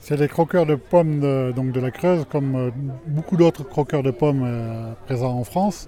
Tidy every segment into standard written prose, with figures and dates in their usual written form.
C'est les croqueurs de pommes de la Creuse, comme beaucoup d'autres croqueurs de pommes présents en France.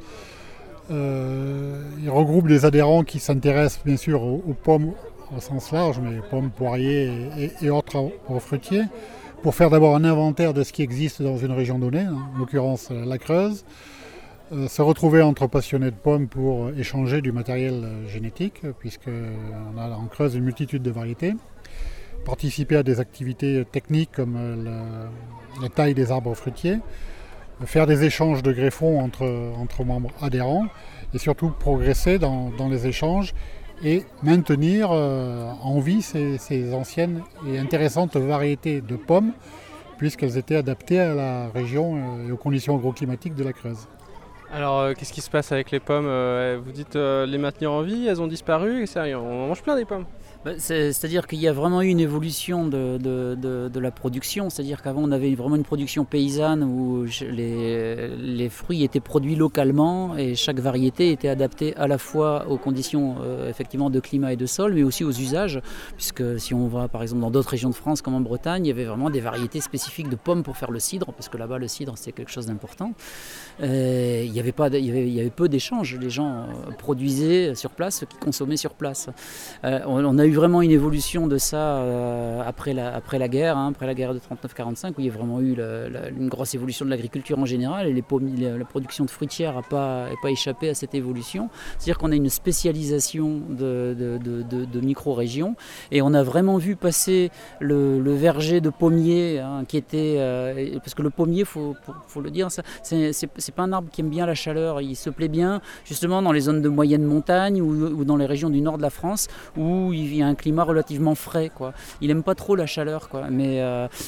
Ils regroupent des adhérents qui s'intéressent bien sûr aux pommes au sens large, mais pommes, poiriers et autres arbres fruitiers, pour faire d'abord un inventaire de ce qui existe dans une région donnée, en l'occurrence la Creuse, se retrouver entre passionnés de pommes pour échanger du matériel génétique, puisqu'on a en Creuse une multitude de variétés, participer à des activités techniques comme la taille des arbres fruitiers, faire des échanges de greffons entre membres adhérents et surtout progresser dans les échanges et maintenir en vie ces anciennes et intéressantes variétés de pommes puisqu'elles étaient adaptées à la région et aux conditions agroclimatiques de la Creuse. Alors, qu'est-ce qui se passe avec les pommes? Vous dites les maintenir en vie, elles ont disparu, et sérieux, on mange plein des pommes. C'est-à-dire qu'il y a vraiment eu une évolution de la production. C'est-à-dire qu'avant, on avait vraiment une production paysanne où les fruits étaient produits localement et chaque variété était adaptée à la fois aux conditions effectivement de climat et de sol, mais aussi aux usages. Puisque si on va par exemple dans d'autres régions de France, comme en Bretagne, il y avait vraiment des variétés spécifiques de pommes pour faire le cidre, parce que là-bas, le cidre, c'est quelque chose d'important. Il y avait peu d'échanges. Les gens produisaient sur place ce qu'ils consommaient sur place. On a eu vraiment une évolution de ça après la guerre, après la guerre de 39-45, où il y a vraiment eu une grosse évolution de l'agriculture en général, et la production de fruitières n'a pas échappé à cette évolution. C'est-à-dire qu'on a une spécialisation de micro-régions, et on a vraiment vu passer le verger de pommier, qui était... parce que le pommier, faut le dire, c'est pas un arbre qui aime bien la chaleur, il se plaît bien justement dans les zones de moyenne montagne ou dans les régions du nord de la France, où il y a un climat relativement frais, quoi. Il n'aime pas trop la chaleur, quoi. Mais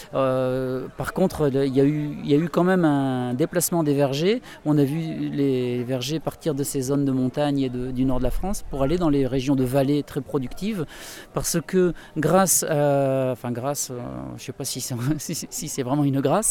par contre, il y a eu quand même un déplacement des vergers. On a vu les vergers partir de ces zones de montagne et du nord de la France pour aller dans les régions de vallées très productives, parce que grâce, je ne sais pas si c'est vraiment une grâce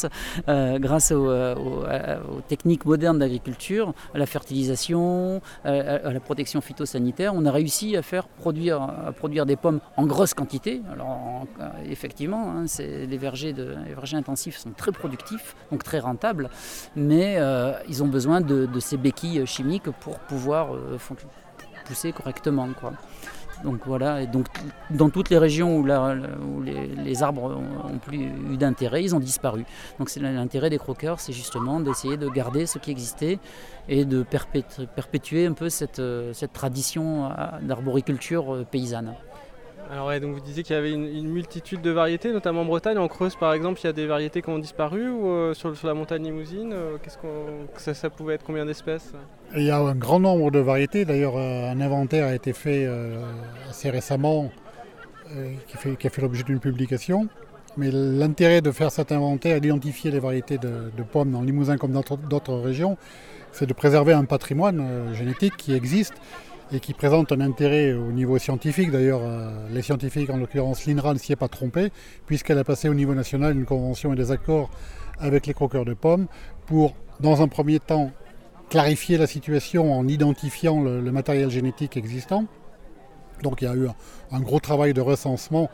aux techniques modernes d'agriculture, à la fertilisation, à la protection phytosanitaire, on a réussi à produire des pommes en grosse quantité. Alors effectivement, les vergers intensifs sont très productifs, donc très rentables, mais ils ont besoin de ces béquilles chimiques pour pouvoir pousser correctement, quoi. Donc voilà, et donc dans toutes les régions où les arbres ont plus eu d'intérêt, ils ont disparu. Donc c'est l'intérêt des croqueurs, c'est justement d'essayer de garder ce qui existait et de perpétuer un peu cette tradition d'arboriculture paysanne. Alors ouais, donc vous disiez qu'il y avait une multitude de variétés, notamment en Bretagne, en Creuse par exemple, il y a des variétés qui ont disparu, ou sur la montagne Limousine, ça pouvait être combien d'espèces? Il y a un grand nombre de variétés, d'ailleurs un inventaire a été fait assez récemment qui a fait l'objet d'une publication. Mais l'intérêt de faire cet inventaire et d'identifier les variétés de pommes dans le Limousin comme dans d'autres régions, c'est de préserver un patrimoine génétique qui existe et qui présente un intérêt au niveau scientifique. D'ailleurs, les scientifiques, en l'occurrence l'INRA, ne s'y est pas trompé, puisqu'elle a passé au niveau national une convention et des accords avec les croqueurs de pommes pour, dans un premier temps, clarifier la situation en identifiant le matériel génétique existant. Donc il y a eu un gros travail de recensement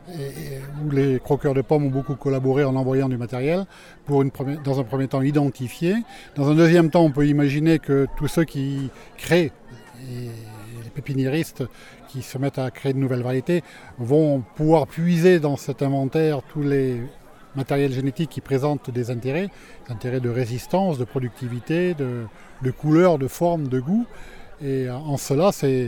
où les croqueurs de pommes ont beaucoup collaboré en envoyant du matériel pour dans un premier temps identifier. Dans un deuxième temps, on peut imaginer que tous ceux qui créent et les pépiniéristes qui se mettent à créer de nouvelles variétés vont pouvoir puiser dans cet inventaire tous les matériels génétiques qui présentent des intérêts de résistance, de productivité, de couleur, de forme, de goût. Et en cela, c'est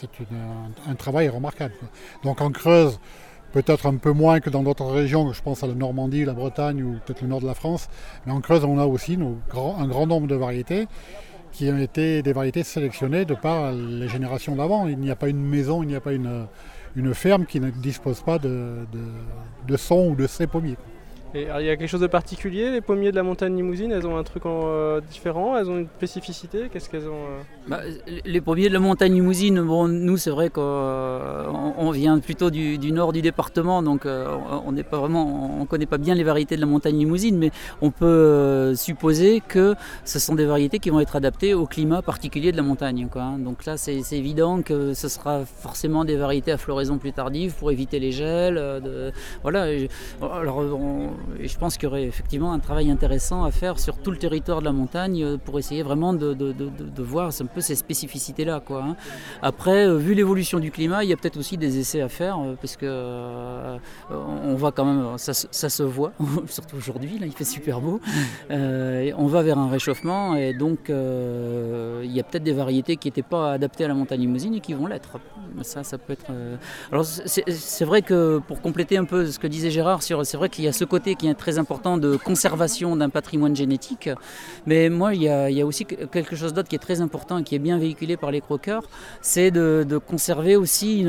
un travail remarquable. Donc en Creuse, peut-être un peu moins que dans d'autres régions, je pense à la Normandie, la Bretagne ou peut-être le nord de la France, mais en Creuse, on a aussi un grand nombre de variétés qui ont été des variétés sélectionnées de par les générations d'avant. Il n'y a pas une maison, il n'y a pas une ferme qui ne dispose pas de son ou de ses pommiers. Et alors, il y a quelque chose de particulier, les pommiers de la montagne limousine, elles ont un truc différent, elles ont une spécificité, qu'est-ce qu'elles ont Les pommiers de la montagne limousine, bon, nous c'est vrai qu'on vient plutôt du nord du département, donc on n'est pas vraiment, on connaît pas bien les variétés de la montagne limousine, mais on peut supposer que ce sont des variétés qui vont être adaptées au climat particulier de la montagne, quoi, hein. Donc là c'est évident que ce sera forcément des variétés à floraison plus tardive pour éviter les gels, voilà. Alors je pense qu'il y aurait effectivement un travail intéressant à faire sur tout le territoire de la montagne pour essayer vraiment de voir un peu ces spécificités-là, quoi, hein. Après, vu l'évolution du climat, il y a peut-être aussi des essais à faire, parce que on voit quand même, ça se voit, surtout aujourd'hui, là il fait super beau. On va vers un réchauffement et donc il y a peut-être des variétés qui n'étaient pas adaptées à la montagne limousine et qui vont l'être. Ça peut être. Alors c'est vrai que pour compléter un peu ce que disait Gérard, c'est vrai qu'il y a ce côté qui est très important de conservation d'un patrimoine génétique, mais moi il y a aussi quelque chose d'autre qui est très important et qui est bien véhiculé par les croqueurs, c'est de conserver aussi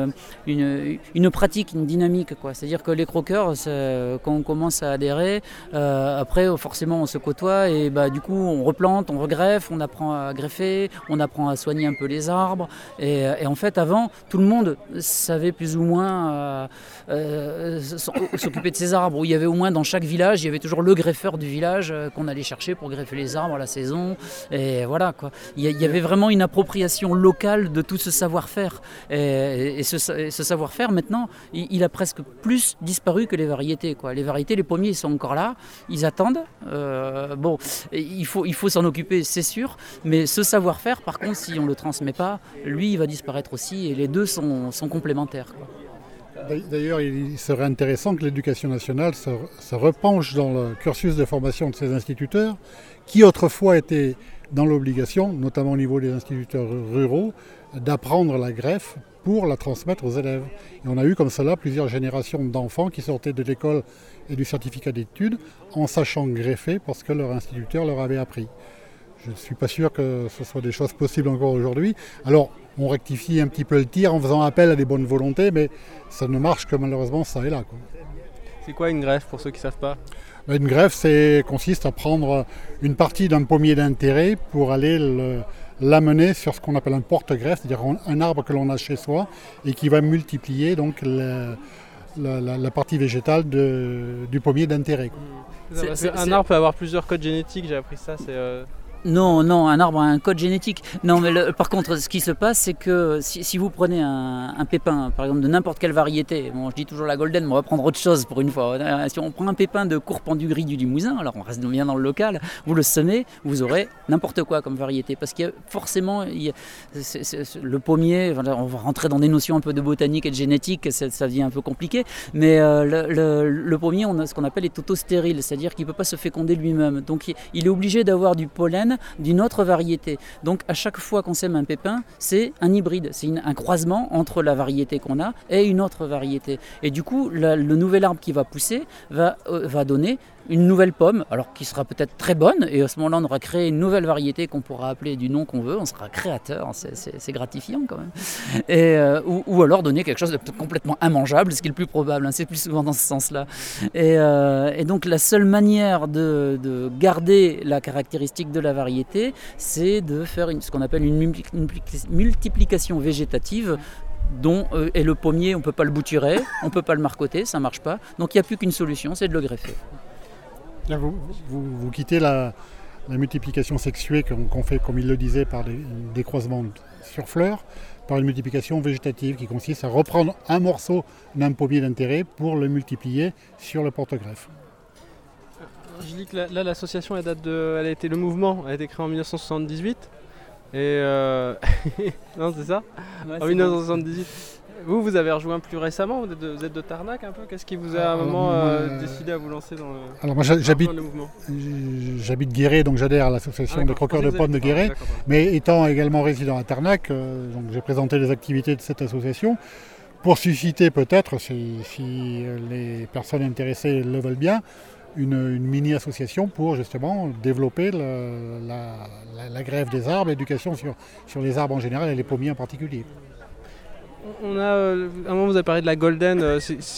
une pratique, une dynamique, quoi. C'est-à-dire que les croqueurs, quand on commence à adhérer, après forcément on se côtoie et du coup on replante, on regreffe, on apprend à greffer, on apprend à soigner un peu les arbres et en fait avant tout le monde savait plus ou moins s'occuper de ces arbres, où il y avait au moins dans chaque village, il y avait toujours le greffeur du village qu'on allait chercher pour greffer les arbres à la saison, et voilà, quoi. Il y avait vraiment une appropriation locale de tout ce savoir-faire, et ce savoir-faire maintenant il a presque plus disparu que les variétés, quoi. Les variétés, les pommiers, ils sont encore là, ils attendent, bon, il faut s'en occuper, c'est sûr, mais ce savoir-faire, par contre, si on ne le transmet pas, lui il va disparaître aussi, et les deux sont complémentaires, quoi. D'ailleurs, il serait intéressant que l'Éducation nationale se repenche dans le cursus de formation de ces instituteurs, qui autrefois étaient dans l'obligation, notamment au niveau des instituteurs ruraux, d'apprendre la greffe pour la transmettre aux élèves. Et on a eu comme cela plusieurs générations d'enfants qui sortaient de l'école et du certificat d'études en sachant greffer parce que leur instituteur leur avait appris. Je ne suis pas sûr que ce soit des choses possibles encore aujourd'hui. Alors, on rectifie un petit peu le tir en faisant appel à des bonnes volontés, mais ça ne marche que malheureusement ça et là, quoi. C'est quoi une greffe pour ceux qui ne savent pas ? Une greffe, consiste à prendre une partie d'un pommier d'intérêt pour aller l'amener sur ce qu'on appelle un porte-greffe, c'est-à-dire un arbre que l'on a chez soi et qui va multiplier donc la partie végétale du pommier d'intérêt, quoi. Un arbre peut avoir plusieurs codes génétiques, j'ai appris ça. Non, un arbre a un code génétique. Non, mais par contre, ce qui se passe, c'est que si vous prenez un pépin, par exemple, de n'importe quelle variété, bon, je dis toujours la golden, mais on va prendre autre chose pour une fois. Si on prend un pépin de courpendu gris du Limousin, alors on reste bien dans le local, vous le semez, vous aurez n'importe quoi comme variété. Parce qu'il y a forcément, le pommier, on va rentrer dans des notions un peu de botanique et de génétique, ça devient un peu compliqué, mais le pommier, on a ce qu'on appelle les totostériles, c'est-à-dire qu'il ne peut pas se féconder lui-même. Donc il est obligé d'avoir du pollen d'une autre variété. Donc à chaque fois qu'on sème un pépin, c'est un hybride, c'est un croisement entre la variété qu'on a et une autre variété. Et du coup, le nouvel arbre qui va pousser va donner une nouvelle pomme, alors qui sera peut-être très bonne, et à ce moment-là on aura créé une nouvelle variété qu'on pourra appeler du nom qu'on veut, on sera créateur, c'est gratifiant quand même, et, ou alors donner quelque chose de complètement immangeable, ce qui est le plus probable, hein, c'est plus souvent dans ce sens-là. Et donc la seule manière de garder la caractéristique de la variété, c'est de faire ce qu'on appelle une multiplication végétative, et le pommier, on ne peut pas le bouturer, on ne peut pas le marcoter, ça ne marche pas, donc il n'y a plus qu'une solution, c'est de le greffer. Vous quittez la multiplication sexuée qu'on fait, comme il le disait, par des croisements sur fleurs, par une multiplication végétative qui consiste à reprendre un morceau d'un pommier d'intérêt pour le multiplier sur le porte-greffe. Je lis que là l'association, le mouvement a été créé en 1978. Et non, c'est ça, ouais, en 1978. Vous avez rejoint plus récemment, vous êtes de Tarnac un peu. Qu'est-ce qui vous a à un moment décidé à vous lancer dans le mouvement ? J'habite Guéret, donc j'adhère à l'association des croqueurs de pommes de Guéret. Mais étant également résident à Tarnac, donc j'ai présenté les activités de cette association pour susciter peut-être, si les personnes intéressées le veulent bien, une mini-association pour justement développer la greffe des arbres, l'éducation sur les arbres en général et les pommiers en particulier. on a, à un moment vous avez parlé de la golden, là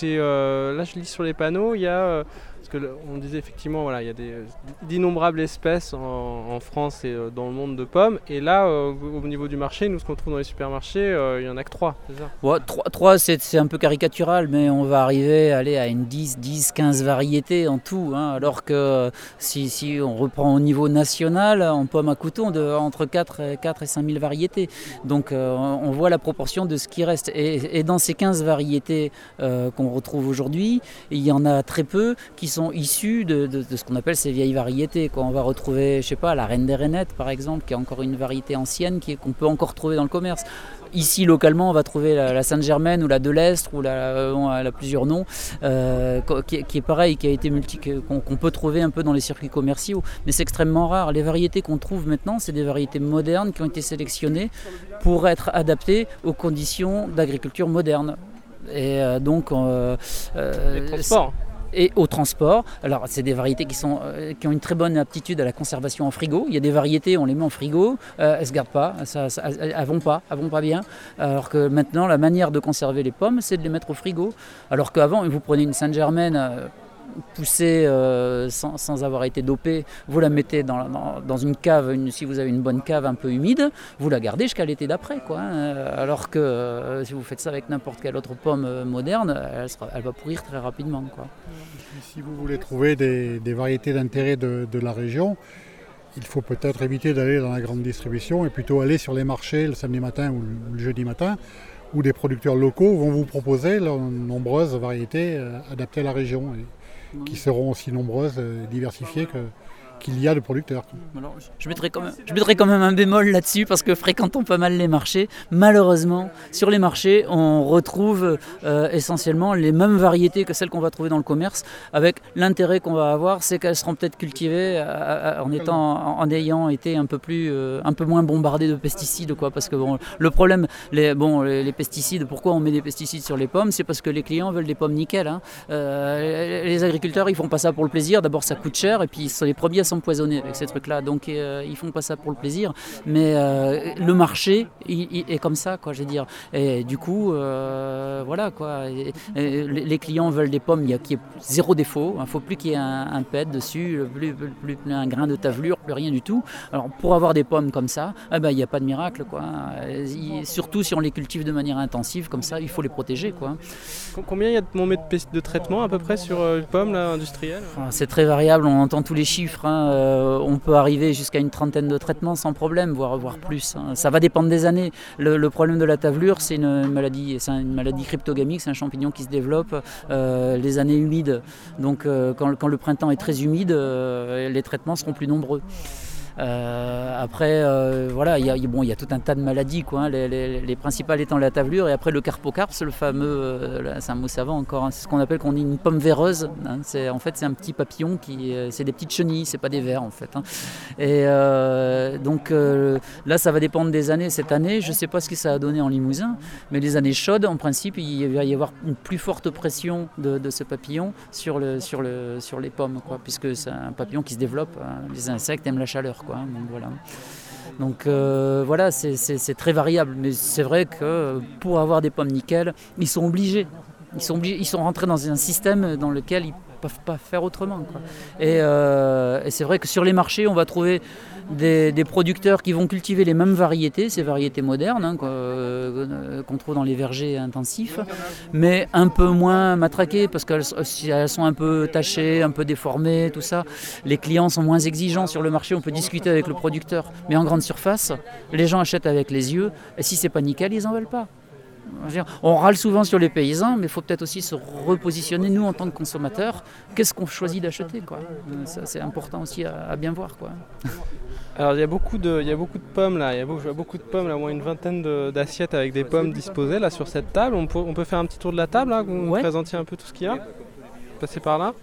je lis sur les panneaux, il y a, parce qu'on disait effectivement, voilà, il y a d'innombrables espèces en France et dans le monde de pommes, et là au niveau du marché, nous ce qu'on trouve dans les supermarchés, il n'y en a que 3, c'est ça? Ouais, 3 c'est un peu caricatural, mais on va arriver à une 10-15 variétés en tout, hein, alors que si on reprend au niveau national, en pommes à couteau, entre 4 et 5 000 variétés. Donc on voit la proportion de ce qui reste. Et dans ces 15 variétés qu'on retrouve aujourd'hui, il y en a très peu qui sont issus de ce qu'on appelle ces vieilles variétés. On va retrouver, je sais pas, la reine des rainettes par exemple, qui est encore une variété ancienne qu'on peut encore trouver dans le commerce. Ici, localement, on va trouver la Sainte-Germaine ou la Delestre, ou elle a plusieurs noms, qui est pareil, qui a été qu'on peut trouver un peu dans les circuits commerciaux, mais c'est extrêmement rare. Les variétés qu'on trouve maintenant, c'est des variétés modernes qui ont été sélectionnées pour être adaptées aux conditions d'agriculture moderne. Et donc, les transports. Et au transport. Alors c'est des variétés qui ont une très bonne aptitude à la conservation en frigo. Il y a des variétés, on les met en frigo, elles ne se gardent pas, elles vont pas bien. Alors que maintenant, la manière de conserver les pommes, c'est de les mettre au frigo. Alors qu'avant, vous prenez une Sainte-Germaine poussée sans avoir été dopée, vous la mettez dans une cave, si vous avez une bonne cave un peu humide, vous la gardez jusqu'à l'été d'après, quoi. Alors que si vous faites ça avec n'importe quelle autre pomme moderne, elle va pourrir très rapidement, quoi. Si vous voulez trouver des variétés d'intérêt de la région, il faut peut-être éviter d'aller dans la grande distribution et plutôt aller sur les marchés le samedi matin ou le jeudi matin, où des producteurs locaux vont vous proposer leurs nombreuses variétés adaptées à la région, et qui seront aussi nombreuses et diversifiées qu'il y a de producteurs. Alors, je mettrai quand même un bémol là-dessus, parce que fréquentant pas mal les marchés, malheureusement, sur les marchés, on retrouve essentiellement les mêmes variétés que celles qu'on va trouver dans le commerce, avec l'intérêt qu'on va avoir, c'est qu'elles seront peut-être cultivées en ayant été un peu moins bombardées de pesticides, quoi, parce que bon, le problème, les pesticides, pourquoi on met des pesticides sur les pommes, c'est parce que les clients veulent des pommes nickel, hein. Les agriculteurs, ils font pas ça pour le plaisir, d'abord ça coûte cher, et puis ils sont les premiers à s'empoisonner avec ces trucs-là, donc ils font pas ça pour le plaisir, mais le marché il est comme ça, quoi, je veux dire, et du coup voilà, quoi, et les clients veulent des pommes qui est zéro défaut, il faut plus qu'il y ait un pet dessus, plus un grain de tavelure, plus rien du tout. Alors pour avoir des pommes comme ça, il n'y a pas de miracle, quoi. Surtout si on les cultive de manière intensive comme ça, il faut les protéger, quoi. Combien il y a de traitement à peu près sur les pommes là, industrielles? C'est très variable, on entend tous les chiffres, hein. On peut arriver jusqu'à une 30aine de traitements sans problème, voire plus, hein. Ça va dépendre des années. Le problème de la tavelure, c'est une maladie cryptogamique, c'est un champignon qui se développe les années humides. Donc quand le printemps est très humide, les traitements seront plus nombreux. Après, voilà, il y a tout un tas de maladies, quoi, hein, les principales étant la tavelure, et après le carpocarpe, le fameux, c'est un mot savant encore, hein, c'est ce qu'on appelle une pomme véreuse, hein. En fait, c'est un petit papillon c'est des petites chenilles, c'est pas des vers en fait, hein. Et donc là, ça va dépendre des années. Cette année, je sais pas ce que ça a donné en Limousin, mais les années chaudes, en principe, il va y avoir une plus forte pression de ce papillon sur les pommes, quoi, puisque c'est un papillon qui se développe, hein. Les insectes aiment la chaleur, quoi, donc voilà. Donc voilà, c'est très variable, mais c'est vrai que pour avoir des pommes nickel, ils sont obligés. Ils sont rentrés dans un système dans lequel ils ne peuvent pas faire autrement, quoi. Et c'est vrai que sur les marchés, on va trouver des producteurs qui vont cultiver les mêmes variétés, ces variétés modernes, hein, qu'on trouve dans les vergers intensifs, mais un peu moins matraquées, parce qu'elles sont un peu tachées, un peu déformées, tout ça. Les clients sont moins exigeants sur le marché, on peut discuter avec le producteur, mais en grande surface, les gens achètent avec les yeux, et si c'est pas nickel, ils n'en veulent pas. On râle souvent sur les paysans, mais il faut peut-être aussi se repositionner, nous, en tant que consommateurs. Qu'est-ce qu'on choisit d'acheter, quoi. Ça, c'est important aussi à bien voir, quoi. Alors il y a beaucoup de pommes là, je vois beaucoup de pommes là, au moins une vingtaine d'assiettes avec des pommes disposées là sur cette table. On peut faire un petit tour de la table là, que vous nous présentiez un peu tout ce qu'il y a. Passez par là.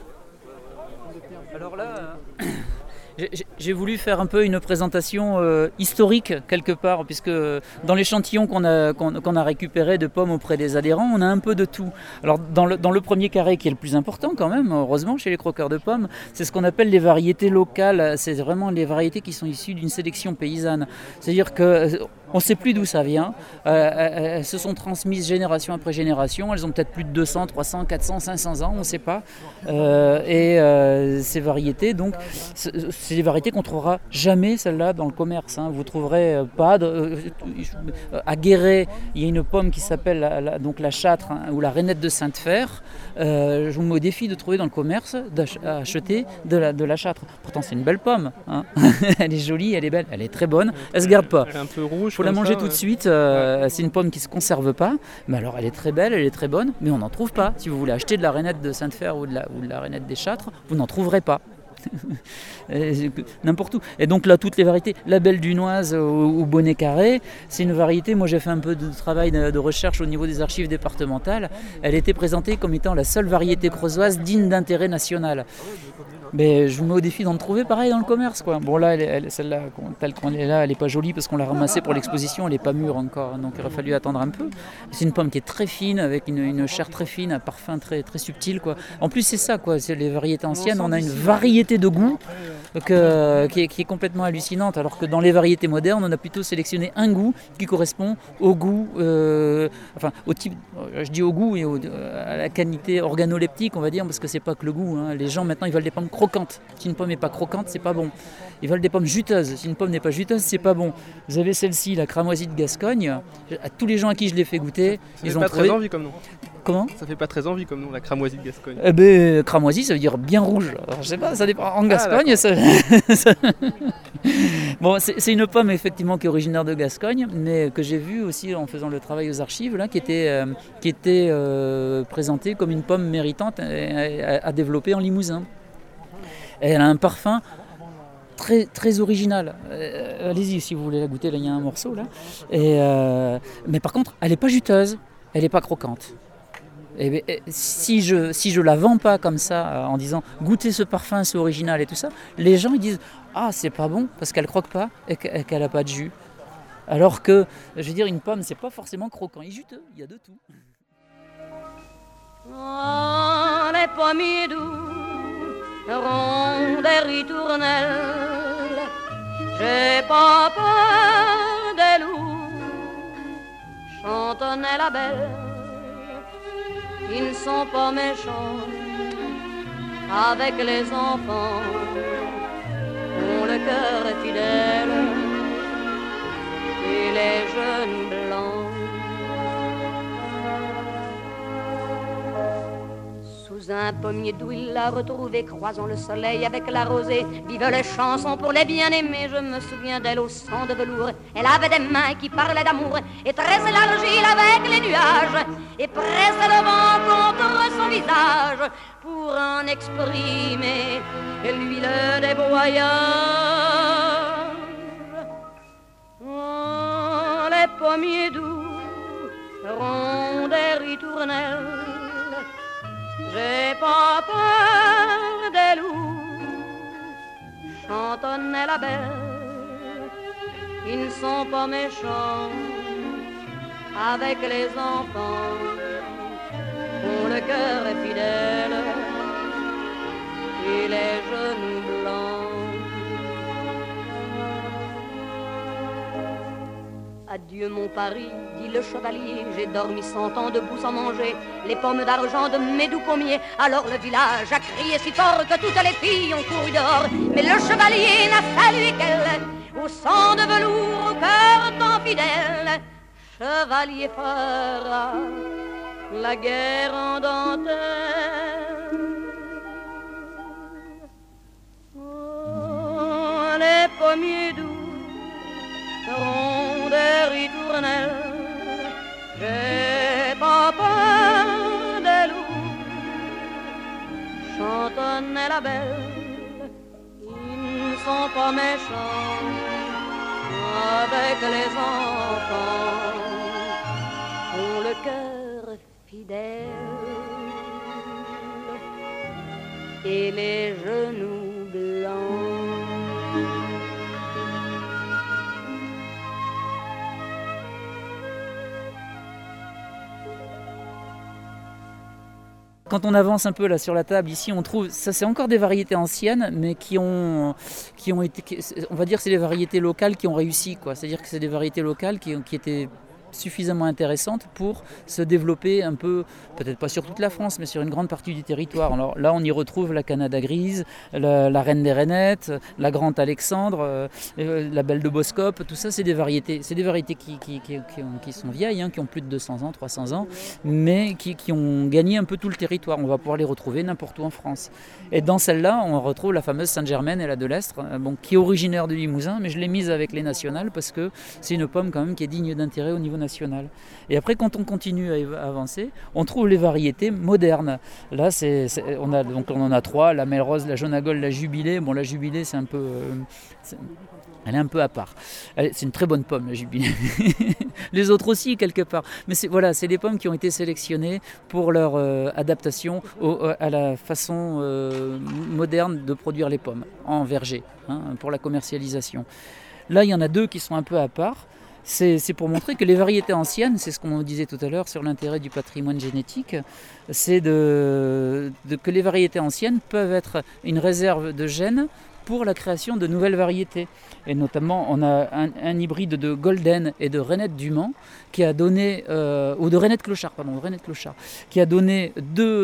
Alors là, j'ai voulu faire un peu une présentation historique quelque part, puisque dans l'échantillon qu'on a récupéré de pommes auprès des adhérents, on a un peu de tout. Alors dans le premier carré, qui est le plus important quand même, heureusement chez les croqueurs de pommes, c'est ce qu'on appelle les variétés locales. C'est vraiment les variétés qui sont issues d'une sélection paysanne. C'est-à-dire que On ne sait plus d'où ça vient. Elles se sont transmises génération après génération. Elles ont peut-être plus de 200, 300, 400, 500 ans, on ne sait pas. Ces variétés, donc, c'est des variétés qu'on ne trouvera jamais, celles-là, dans le commerce. Vous ne trouverez pas. À Guéret, il y a une pomme qui s'appelle la châtre, ou la rainette de Sainte-Fer. Je vous mets au défi de trouver dans le commerce, d'acheter de la châtre. Pourtant, c'est une belle pomme. Elle est jolie, elle est belle, elle est très bonne. Elle ne se garde pas. Elle est un peu rouge. Il faut la manger tout de suite. C'est une pomme qui ne se conserve pas. Mais alors, elle est très belle, elle est très bonne, mais on n'en trouve pas. Si vous voulez acheter de la rainette de Sainte-Fer ou de la rainette des Châtres, vous n'en trouverez pas. N'importe où. Et donc là, toutes les variétés, la belle dunoise ou bonnet carré, c'est une variété. Moi, j'ai fait un peu de travail de recherche au niveau des archives départementales. Elle était présentée comme étant la seule variété creusoise digne d'intérêt national. Mais je vous mets au défi d'en trouver pareil dans le commerce, quoi. Bon, là, celle-là, telle qu'on est là, elle n'est pas jolie parce qu'on l'a ramassée pour l'exposition, elle n'est pas mûre encore, donc il aurait fallu attendre un peu. C'est une pomme qui est très fine, avec une chair très fine, un parfum très, très subtil, quoi. En plus, c'est ça, quoi. C'est les variétés anciennes, on a une variété de goût qui est complètement hallucinante, alors que dans les variétés modernes, on a plutôt sélectionné un goût qui correspond au goût, au type, je dis au goût et à la qualité organoleptique, on va dire, parce que c'est pas que le goût. Les gens maintenant, ils veulent des pommes croquantes. Si une pomme n'est pas croquante, c'est pas bon. Ils veulent des pommes juteuses. Si une pomme n'est pas juteuse, c'est pas bon. Vous avez celle-ci, la cramoisie de Gascogne. À tous les gens à qui je l'ai fait goûter, ils ont pas trouvé. Très envie comme nom. Comment ? Ça fait pas très envie comme nom, la cramoisie de Gascogne. Cramoisie, ça veut dire bien rouge. Alors, je sais pas, ça dépend. En Gascogne, Bon, c'est une pomme effectivement qui est originaire de Gascogne, mais que j'ai vue aussi en faisant le travail aux archives, là, qui était présentée comme une pomme méritante à développer en Limousin. Et elle a un parfum très, très original. Allez-y si vous voulez la goûter, là il y a un morceau là. Mais par contre, elle n'est pas juteuse, elle n'est pas croquante. Si je la vends pas comme ça, en disant goûtez ce parfum, c'est original et tout ça, les gens ils disent ah c'est pas bon parce qu'elle croque pas et qu'elle a pas de jus. Alors que, je veux dire, une pomme c'est pas forcément croquant et juteux, il y a de tout. Oh, les pommiers doux, ronds des ritournelles, j'ai pas peur des loups, chantonnait la belle. Ils ne sont pas méchants avec les enfants, ont le cœur fidèle et les jeunes blancs. Sous un pommier doux il l'a retrouvé, croisant le soleil avec la rosée. Vive les chansons pour les bien-aimés, je me souviens d'elle au sang de velours. Elle avait des mains qui parlaient d'amour et tressait l'argile avec les nuages et pressait le vent contre son visage pour en exprimer l'huile des voyages. Oh, les pommiers doux, ronds des ritournelles, j'ai pas peur des loups, chantonnait la belle. Ils ne sont pas méchants avec les enfants, ont le cœur fidèle et les genoux blancs. Adieu mon Paris, dit le chevalier, j'ai dormi 100 ans debout sans manger les pommes d'argent de mes doux pommiers. Alors le village a crié si fort que toutes les filles ont couru dehors, mais le chevalier n'a salué qu'elle, au sang de velours, au cœur tant fidèle. Chevalier fera la guerre en dentelle. Oh, les pommiers doux, ronds des ritournelles, j'ai pas peur des loups, chantonnait la belle. Ils ne sont pas méchants avec les enfants, ont le cœur fidèle et les genoux blancs. quand on avance un peu là sur la table, ici on trouve, ça c'est encore des variétés anciennes, mais qui ont été, on va dire c'est des variétés locales qui ont réussi, quoi. C'est-à-dire que c'est des variétés locales qui étaient suffisamment intéressantes pour se développer un peu, peut-être pas sur toute la France, mais sur une grande partie du territoire. Alors là, on y retrouve la Canada grise, la Reine des Rainettes, la Grande Alexandre, la Belle de Boscope, tout ça, c'est des variétés qui sont vieilles, qui ont plus de 200 ans, 300 ans, mais qui ont gagné un peu tout le territoire. On va pouvoir les retrouver n'importe où en France. Et dans celle-là, on retrouve la fameuse Sainte-Germaine et la de l'Estre, qui est originaire du Limousin, mais je l'ai mise avec les nationales parce que c'est une pomme quand même qui est digne d'intérêt au niveau national. Et après, quand on continue à avancer, on trouve les variétés modernes. Là, on en a 3, la Melrose, la Jonagol, la Jubilée. Bon, la Jubilée, c'est un peu... elle est un peu à part. C'est une très bonne pomme, la Jubilée. Les autres aussi, quelque part. Mais c'est des pommes qui ont été sélectionnées pour leur adaptation à la façon moderne de produire les pommes en verger, pour la commercialisation. Là, il y en a 2 qui sont un peu à part. C'est pour montrer que les variétés anciennes, c'est ce qu'on disait tout à l'heure sur l'intérêt du patrimoine génétique, c'est que les variétés anciennes peuvent être une réserve de gènes pour la création de nouvelles variétés. Et notamment, on a un hybride de Golden et de Rainette du Mans qui a donné, ou de Rainette Clochard, qui a donné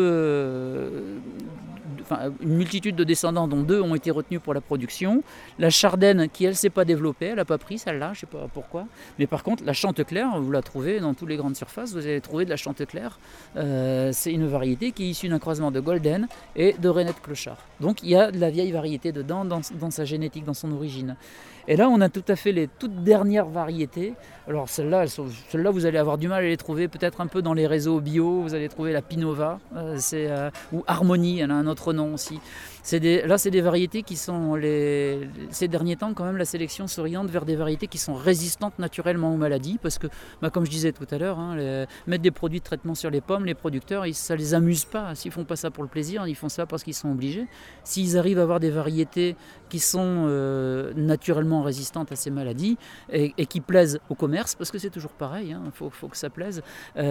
une multitude de descendants dont 2 ont été retenus pour la production. La Chardenne qui elle s'est pas développée, elle n'a pas pris celle-là, je sais pas pourquoi. Mais par contre la Chanteclair, vous la trouvez dans toutes les grandes surfaces, vous allez trouver de la Chanteclair. C'est une variété qui est issue d'un croisement de Golden et de Rainette Clochard. Donc il y a de la vieille variété dedans dans sa génétique, dans son origine. Et là, on a tout à fait les toutes dernières variétés. Alors celles-là, vous allez avoir du mal à les trouver, peut-être un peu dans les réseaux bio. Vous allez trouver la Pinova, ou Harmonie, elle a un autre nom aussi. C'est des variétés qui sont, ces derniers temps, quand même, la sélection s'oriente vers des variétés qui sont résistantes naturellement aux maladies. Parce que, comme je disais tout à l'heure, mettre des produits de traitement sur les pommes, les producteurs, ça ne les amuse pas. S'ils ne font pas ça pour le plaisir, ils font ça parce qu'ils sont obligés. S'ils arrivent à avoir des variétés qui sont naturellement résistantes à ces maladies et qui plaisent au commerce, parce que c'est toujours pareil, il faut que ça plaise,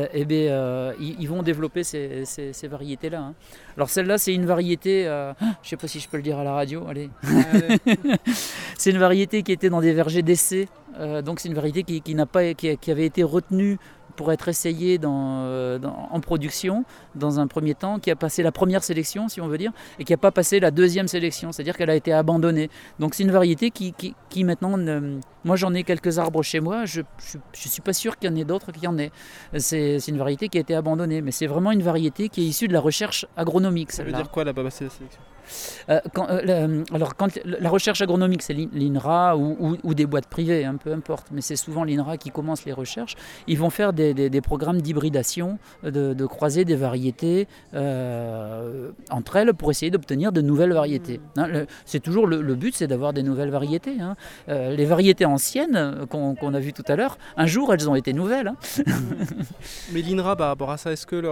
ils vont développer ces variétés-là. Alors celle-là, c'est une variété, je ne sais pas si je peux le dire à la radio, allez. C'est une variété qui était dans des vergers d'essai, donc c'est une variété qui avait été retenue pour être essayée en production dans un premier temps, qui a passé la première sélection, si on veut dire, et qui n'a pas passé la deuxième sélection, c'est-à-dire qu'elle a été abandonnée. Donc c'est une variété qui maintenant, moi j'en ai quelques arbres chez moi, je suis pas sûr qu'il y en ait d'autres qui en aient. C'est une variété qui a été abandonnée, mais c'est vraiment une variété qui est issue de la recherche agronomique. Ça veut dire quoi, elle n'a pas passé la sélection ? Quand la recherche agronomique, c'est l'INRA ou des boîtes privées, peu importe, mais c'est souvent l'INRA qui commence les recherches. Ils vont faire des programmes d'hybridation, de croiser des variétés entre elles pour essayer d'obtenir de nouvelles variétés. C'est toujours le but, c'est d'avoir des nouvelles variétés. Les variétés anciennes qu'on a vues tout à l'heure, un jour elles ont été nouvelles. Mais l'INRA, par rapport à ça, est-ce que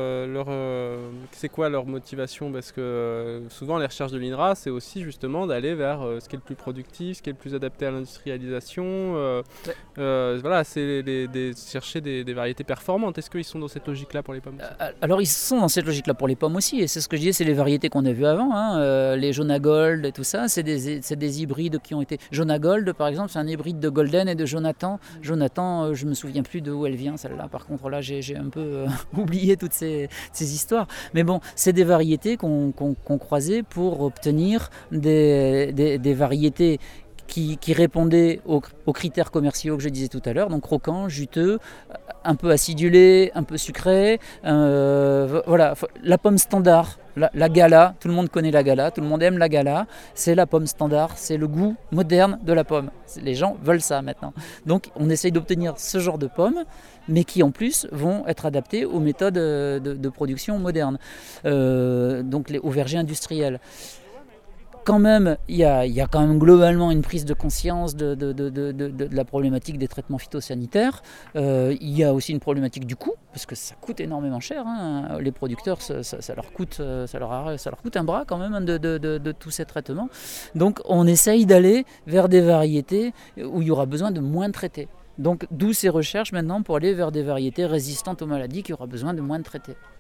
c'est quoi leur motivation ? Parce que souvent les recherches de l'INRA, c'est aussi justement d'aller vers ce qui est le plus productif, ce qui est le plus adapté à l'industrialisation. Voilà, c'est chercher des variétés performantes. Est-ce qu'ils sont dans cette logique-là pour les pommes ? Alors ils sont dans cette logique-là pour les pommes aussi, et c'est ce que je disais, c'est les variétés qu'on a vues avant, les Jonagold et tout ça, c'est des hybrides qui ont été... Jonagold par exemple, c'est un hybride de Golden et de Jonathan. Jonathan, je me souviens plus d'où elle vient celle-là, par contre là j'ai un peu oublié toutes ces histoires. Mais bon, c'est des variétés qu'on croisait pour obtenir des variétés qui répondaient aux critères commerciaux que je disais tout à l'heure, donc croquant, juteux, un peu acidulé, un peu sucré. Voilà, la pomme standard, la Gala, tout le monde connaît la Gala, tout le monde aime la Gala, c'est la pomme standard, c'est le goût moderne de la pomme. Les gens veulent ça maintenant. Donc on essaye d'obtenir ce genre de pommes, mais qui en plus vont être adaptées aux méthodes de production modernes, donc aux vergers industriels. Quand même, il y a quand même globalement une prise de conscience de la problématique des traitements phytosanitaires. Il y a aussi une problématique du coût, parce que ça coûte énormément cher. Les producteurs, ça leur coûte un bras quand même de tous ces traitements. Donc on essaye d'aller vers des variétés où il y aura besoin de moins traiter. Donc d'où ces recherches maintenant pour aller vers des variétés résistantes aux maladies qui aura besoin de moins de traiter.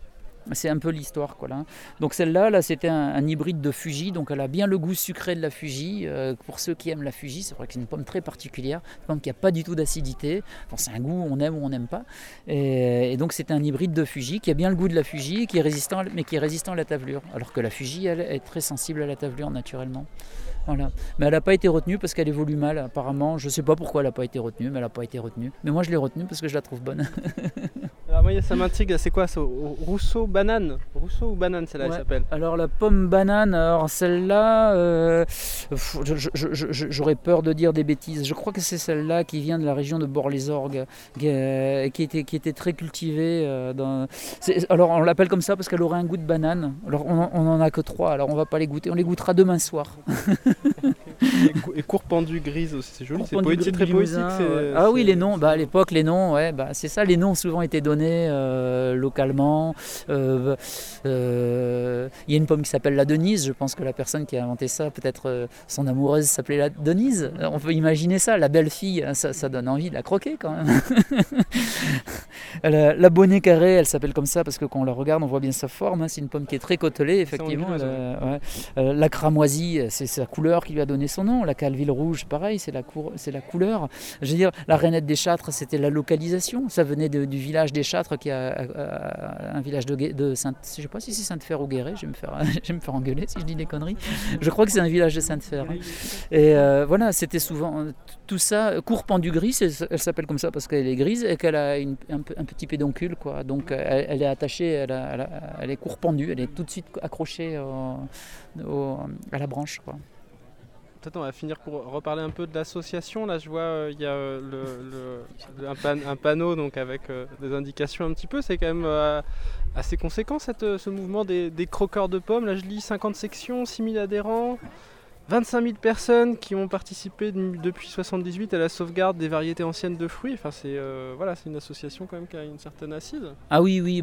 C'est un peu l'histoire, quoi, là. Donc celle-là, là, c'était un hybride de Fuji, donc elle a bien le goût sucré de la Fuji. Pour ceux qui aiment la Fuji, c'est vrai que c'est une pomme très particulière, une pomme qui n'a pas du tout d'acidité. Bon, c'est un goût, on aime ou on n'aime pas. Et donc c'est un hybride de Fuji qui a bien le goût de la Fuji, mais qui est résistant à la tavelure. Alors que la Fuji, elle, est très sensible à la tavelure naturellement. Voilà. Mais elle n'a pas été retenue parce qu'elle évolue mal, apparemment. Je ne sais pas pourquoi elle n'a pas été retenue, mais elle n'a pas été retenue. Mais moi, je l'ai retenue parce que je la trouve bonne. Alors moi, ça m'intrigue, c'est quoi ça? Rousseau banane? Rousseau ou banane, celle-là, elle s'appelle? Alors la pomme banane, alors celle-là, j'aurais peur de dire des bêtises. Je crois que c'est celle-là qui vient de la région de Bort-les-Orgues, qui était très cultivée. Alors on l'appelle comme ça parce qu'elle aurait un goût de banane. Alors on n'en a que 3, alors on ne va pas les goûter. On les goûtera demain soir. Et court pendu grise aussi, c'est joli, c'est poétique, très poétique. Oui, les noms, à l'époque les noms, c'est ça, les noms ont souvent été donnés localement. Il y a une pomme qui s'appelle la Denise, je pense que la personne qui a inventé ça, peut-être son amoureuse s'appelait la Denise. On peut imaginer ça, la belle fille, ça donne envie de la croquer quand même. La bonnet carrée, elle s'appelle comme ça parce que quand on la regarde, on voit bien sa forme, c'est une pomme qui est très côtelée, effectivement. La cramoisie, c'est sa couleur qui lui a donné son nom. La calville rouge, pareil, c'est la couleur. Je veux dire, la rainette des Châtres, c'était la localisation. Ça venait du village des Châtres, qui a un village de Sainte. Je ne sais pas si c'est Sainte-Fère ou Guéret. Je vais me faire engueuler si je dis des conneries. Je crois que c'est un village de Sainte-Fère. Et voilà, c'était souvent tout ça. Court pendu gris, elle s'appelle comme ça parce qu'elle est grise et qu'elle a un petit pédoncule, quoi. Donc elle est attachée, elle est court pendue, elle est tout de suite accrochée à la branche, quoi. Peut-être on va finir pour reparler un peu de l'association. Là, je vois il y a un panneau donc avec des indications un petit peu. C'est quand même assez conséquent ce mouvement des croqueurs de pommes. Là, je lis 50 sections, 6000 adhérents, 25 000 personnes qui ont participé depuis 1978 à la sauvegarde des variétés anciennes de fruits. Enfin, c'est une association quand même qui a une certaine assise. Ah oui,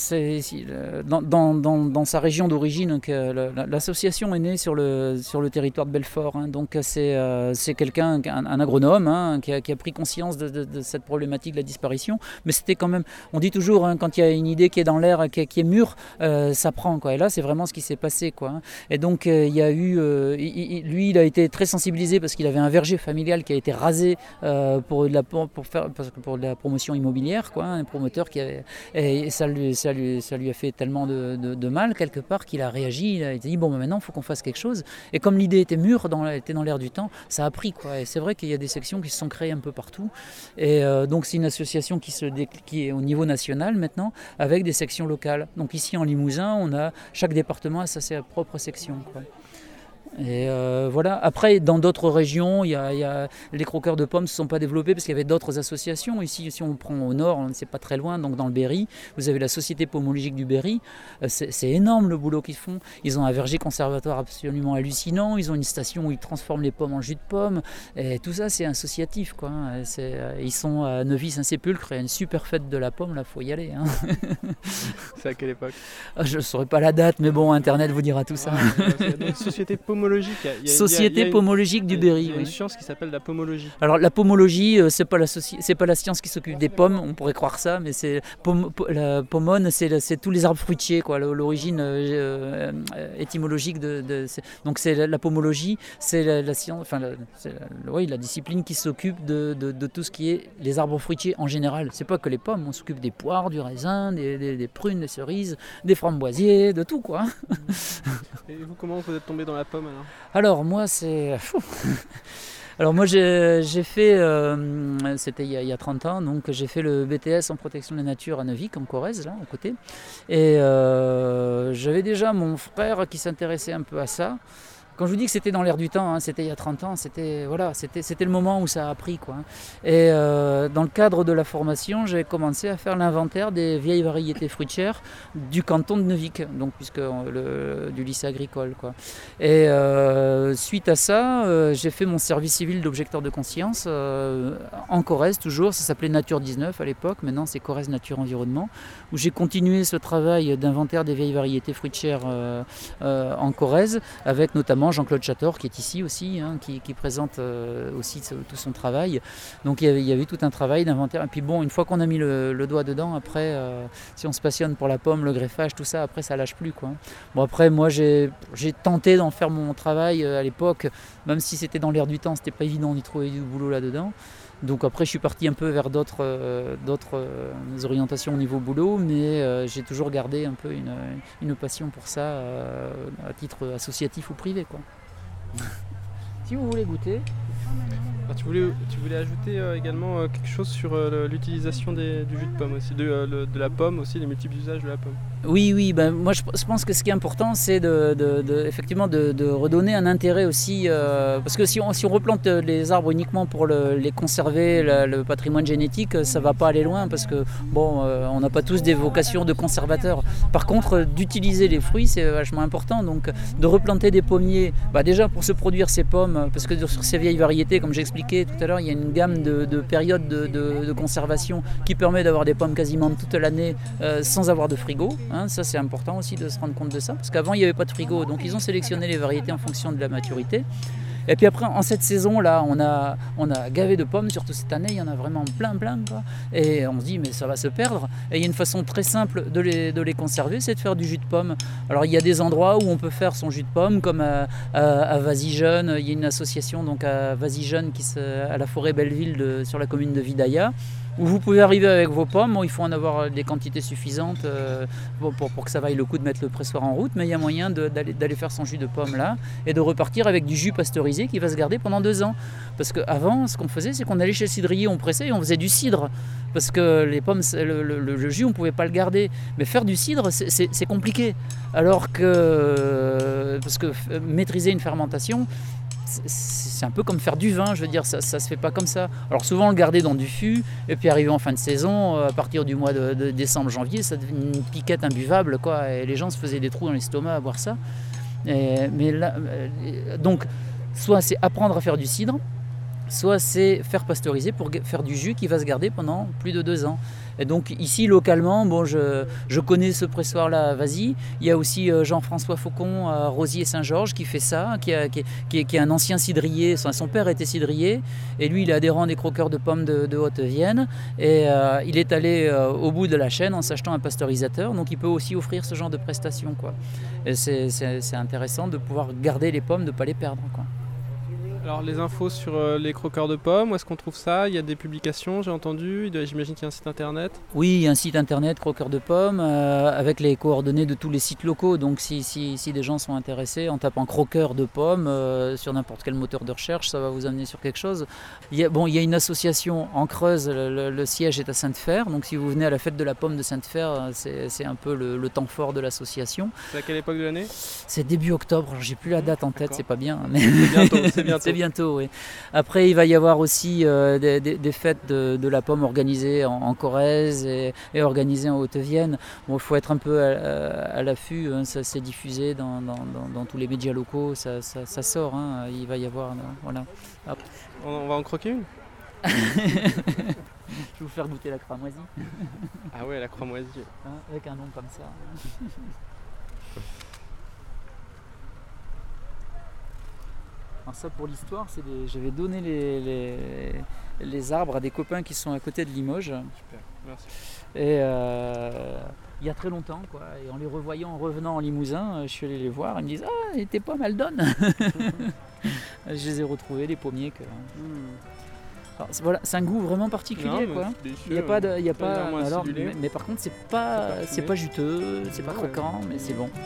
dans sa région d'origine, l'association est née sur le territoire de Belfort. Donc c'est quelqu'un, un agronome, qui a pris conscience de cette problématique de la disparition. Mais c'était quand même, on dit toujours, quand il y a une idée qui est dans l'air, qui est mûre, ça prend, quoi. Et là, c'est vraiment ce qui s'est passé, quoi. Et donc il y a eu... lui, il a été très sensibilisé parce qu'il avait un verger familial qui a été rasé pour de la promotion immobilière, quoi, un promoteur et ça lui a fait tellement de mal quelque part qu'il a réagi. Il a dit maintenant il faut qu'on fasse quelque chose. Et comme l'idée était mûre, était dans l'air du temps, ça a pris, quoi. Et c'est vrai qu'il y a des sections qui se sont créées un peu partout. Et donc c'est une association qui est au niveau national maintenant avec des sections locales. Donc ici en Limousin, chaque département a sa propre section, quoi. Et voilà. Après, dans d'autres régions, les croqueurs de pommes ne se sont pas développés parce qu'il y avait d'autres associations. Ici, si on prend au nord, c'est pas très loin, donc dans le Berry, vous avez la Société pomologique du Berry. C'est énorme le boulot qu'ils font. Ils ont un verger conservatoire absolument hallucinant. Ils ont une station où ils transforment les pommes en jus de pomme. Et tout ça, c'est associatif, quoi. Ils sont à Neuvy-Saint-Sépulcre. Il y a une super fête de la pomme, là, faut y aller. C'est à quelle époque? Je ne saurais pas la date, mais bon, Internet vous dira tout ça. Donc, Société pomologique. Société pomologique du Berry. Il y a une science qui s'appelle la pomologie. Alors la pomologie, c'est pas la science qui s'occupe des pommes, on pourrait croire ça, mais la pomone, c'est tous les arbres fruitiers, quoi. L'origine étymologique donc c'est la pomologie, c'est la science, la discipline qui s'occupe de tout ce qui est les arbres fruitiers en général. C'est pas que les pommes, on s'occupe des poires, du raisin, des prunes, des cerises, des framboisiers, de tout, quoi. Et vous, comment vous êtes tombé dans la pomme alors moi c'est... Alors moi j'ai fait, c'était il y a 30 ans, donc j'ai fait le BTS en protection de la nature à Neuvy, en Corrèze, là, à côté. Et j'avais déjà mon frère qui s'intéressait un peu à ça. Quand je vous dis que c'était dans l'air du temps, c'était il y a 30 ans, c'était le moment où ça a pris, quoi. Et dans le cadre de la formation, j'ai commencé à faire l'inventaire des vieilles variétés fruitières du canton de Neuvic, donc du lycée agricole, quoi. Et suite à ça, j'ai fait mon service civil d'objecteur de conscience en Corrèze toujours. Ça s'appelait Nature 19 à l'époque, maintenant c'est Corrèze Nature Environnement, où j'ai continué ce travail d'inventaire des vieilles variétés fruitières en Corrèze, avec notamment notamment Jean-Claude Chator qui est ici aussi, qui présente aussi tout son travail. Donc il y avait tout un travail d'inventaire. Et puis bon, une fois qu'on a mis le doigt dedans, après, si on se passionne pour la pomme, le greffage, tout ça, après ça lâche plus, quoi. Bon, après moi j'ai tenté d'en faire mon travail à l'époque, même si c'était dans l'air du temps, c'était pas évident d'y trouver du boulot là-dedans. Donc après je suis parti un peu vers d'autres orientations au niveau boulot, mais j'ai toujours gardé un peu une passion pour ça à titre associatif ou privé, quoi. Si vous voulez goûter. Tu voulais ajouter également quelque chose sur l'utilisation du jus de pomme aussi, de la pomme aussi, les multiples usages de la pomme. Oui, moi je pense que ce qui est important, c'est effectivement de redonner un intérêt aussi, parce que si on replante les arbres uniquement pour les conserver, le patrimoine génétique, ça va pas aller loin, parce que on n'a pas tous des vocations de conservateurs. Par contre, d'utiliser les fruits, c'est vachement important, donc de replanter des pommiers, déjà pour se produire ces pommes, parce que sur ces vieilles variétés, comme j'expliquais tout à l'heure, il y a une gamme de périodes de conservation qui permet d'avoir des pommes quasiment toute l'année sans avoir de frigo. Ça c'est important aussi de se rendre compte de ça, parce qu'avant il n'y avait pas de frigo, donc ils ont sélectionné les variétés en fonction de la maturité. Et puis après, en cette saison-là, on a gavé de pommes, surtout cette année, il y en a vraiment plein, quoi. Et on se dit, mais ça va se perdre. Et il y a une façon très simple de les conserver, c'est de faire du jus de pomme. Alors il y a des endroits où on peut faire son jus de pomme, comme à Vasy-Jeune. Il y a une association donc à Vasy-Jeune, à la forêt Belleville, sur la commune de Vidaïa, où vous pouvez arriver avec vos pommes. Il faut en avoir des quantités suffisantes pour que ça vaille le coup de mettre le pressoir en route, mais il y a moyen d'aller faire son jus de pomme là et de repartir avec du jus pasteurisé qui va se garder pendant 2 ans. Parce qu'avant, ce qu'on faisait, c'est qu'on allait chez le cidrier, on pressait et on faisait du cidre. Parce que les pommes, le jus, on ne pouvait pas le garder. Mais faire du cidre, c'est compliqué. Alors que, parce que maîtriser une fermentation, c'est un peu comme faire du vin, je veux dire, ça se fait pas comme ça. Alors souvent on le gardait dans du fût, et puis arrivé en fin de saison, à partir du mois de décembre, janvier, ça devenait une piquette imbuvable, quoi, et les gens se faisaient des trous dans l'estomac à boire ça. Mais là, donc, soit c'est apprendre à faire du cidre, soit c'est faire pasteuriser pour faire du jus qui va se garder pendant plus de 2 ans. Et donc ici localement, je connais ce pressoir-là à Vasy. Il y a aussi Jean-François Faucon à Rosier-Saint-Georges qui fait ça, qui est un ancien cidrier. Son père était cidrier et lui il est adhérent des croqueurs de pommes de Haute-Vienne. Et il est allé au bout de la chaîne en s'achetant un pasteurisateur. Donc il peut aussi offrir ce genre de prestations, quoi. Et c'est intéressant de pouvoir garder les pommes, de ne pas les perdre, quoi. Alors les infos sur les croqueurs de pommes, où est-ce qu'on trouve ça? Il y a des publications, j'ai entendu, j'imagine qu'il y a un site internet. Oui, il y a un site internet, croqueurs de pommes, avec les coordonnées de tous les sites locaux. Donc si des gens sont intéressés, en tapant croqueurs de pommes sur n'importe quel moteur de recherche, ça va vous amener sur quelque chose. Il y a une association en Creuse, le siège est à Sainte-Fère. Donc si vous venez à la fête de la pomme de Sainte-Fère, c'est un peu le temps fort de l'association. C'est à quelle époque de l'année? C'est début octobre, alors j'ai plus la date en tête, c'est pas bien. Mais C'est bientôt, oui. Après, il va y avoir aussi des fêtes de la pomme organisées en Corrèze et organisées en Haute-Vienne. Bon, il faut être un peu à l'affût, ça s'est diffusé dans tous les médias locaux, ça sort, il va y avoir... voilà. On va en croquer une? Je vais vous faire goûter la cramoisie. Ah ouais, la cramoisie. Avec un nom comme ça. Alors ça, pour l'histoire, j'avais donné les arbres à des copains qui sont à côté de Limoges. Super, merci. Et il y a très longtemps, quoi. Et en les revoyant, en revenant en Limousin, je suis allé les voir. Ils me disent: ah, tes pommes, elles donnent. Je les ai retrouvés, les pommiers que. Alors, voilà, c'est un goût vraiment particulier, quoi. Il y a pas alors, mais par contre, c'est pas juteux, c'est pas croquant, mais c'est bon.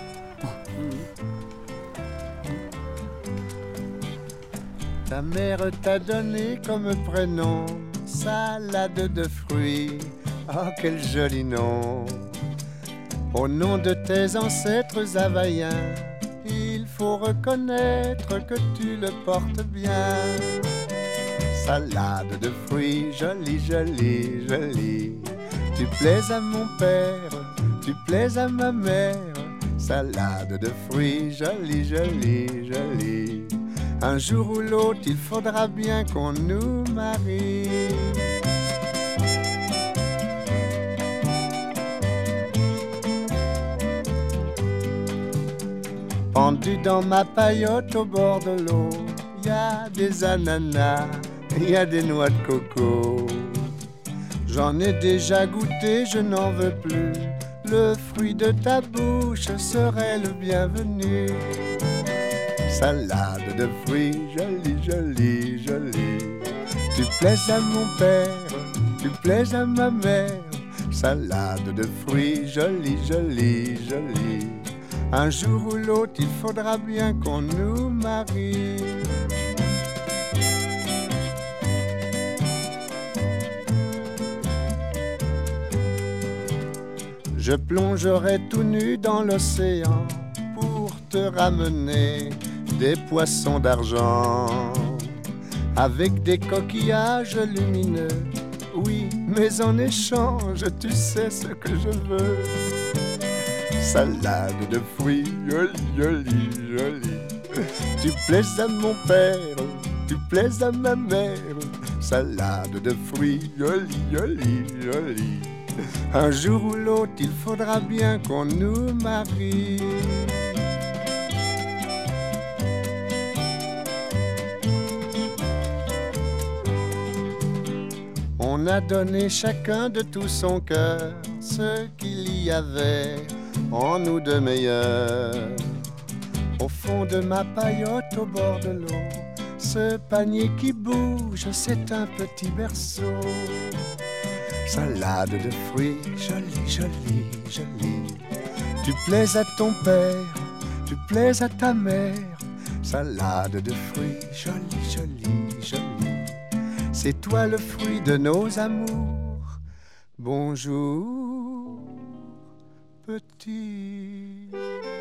Ta mère t'a donné comme prénom salade de fruits. Oh, quel joli nom! Au nom de tes ancêtres havaïens, il faut reconnaître que tu le portes bien. Salade de fruits, jolie, jolie, jolie. Tu plais à mon père, tu plais à ma mère. Salade de fruits, jolie, jolie, jolie. Un jour ou l'autre, il faudra bien qu'on nous marie. Pendu dans ma paillote au bord de l'eau, y a des ananas, y a des noix de coco. J'en ai déjà goûté, je n'en veux plus. Le fruit de ta bouche serait le bienvenu. Salade de fruits, jolie, jolie, jolie. Tu plais à mon père, tu plais à ma mère. Salade de fruits, jolie, jolie, jolie. Un jour ou l'autre, il faudra bien qu'on nous marie. Je plongerai tout nu dans l'océan pour te ramener des poissons d'argent avec des coquillages lumineux. Oui, mais en échange, tu sais ce que je veux. Salade de fruits, jolie, jolie, jolie. Tu plais à mon père, tu plais à ma mère. Salade de fruits, jolie, jolie, jolie. Un jour ou l'autre, il faudra bien qu'on nous marie. On a donné chacun de tout son cœur ce qu'il y avait en nous de meilleur. Au fond de ma paillote au bord de l'eau, ce panier qui bouge, c'est un petit berceau. Salade de fruits, jolie, jolie, jolie. Tu plais à ton père, tu plais à ta mère. Salade de fruits, jolie, jolie, jolie. C'est toi le fruit de nos amours. Bonjour, petit.